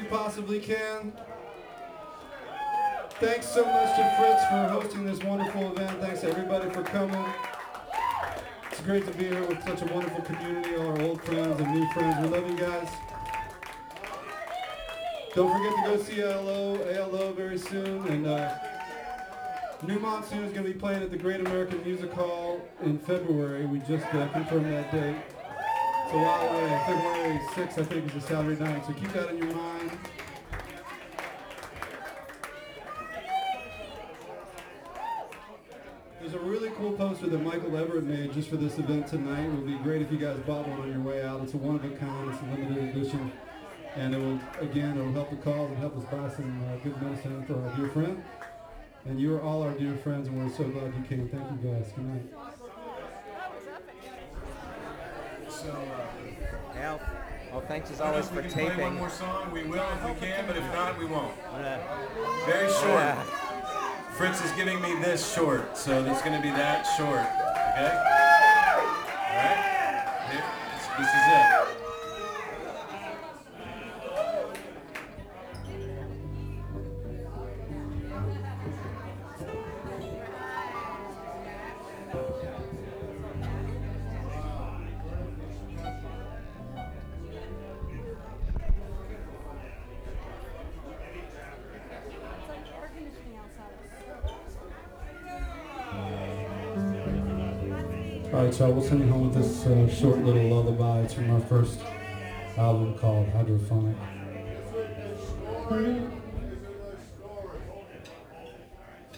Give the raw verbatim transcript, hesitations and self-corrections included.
possibly can. Thanks so much to Fritz for hosting this wonderful event. Thanks to everybody for coming. It's great to be here with such a wonderful community, all our old friends and new friends. We love you guys. Don't forget to go see A L O, A L O very soon. And uh, New Monsoon is going to be playing at the Great American Music Hall in February. We just uh, confirmed that date. It's a while away. February sixth, I think, is a Saturday night. So keep that in your mind. There's a really cool poster that Michael Everett made just for this event tonight. It would be great if you guys bought one on your way out. It's a one-of-a-kind. It's a limited edition. And it will, again, it will help the cause and help us buy some uh, good medicine for our dear friend. And you are all our dear friends, and we're so glad you came. Thank you, guys. Good night. So, uh, Al, well, thanks as always for taping. Play one more song. We will if we can, but if not, we won't. Uh, Very short. Yeah. Fritz is giving me this short, so it's going to be that short. Okay? All right? Here, this, this is it. All right, y'all, we'll send you home with this uh, short little lullaby. It's from our first album called Hydrophonic.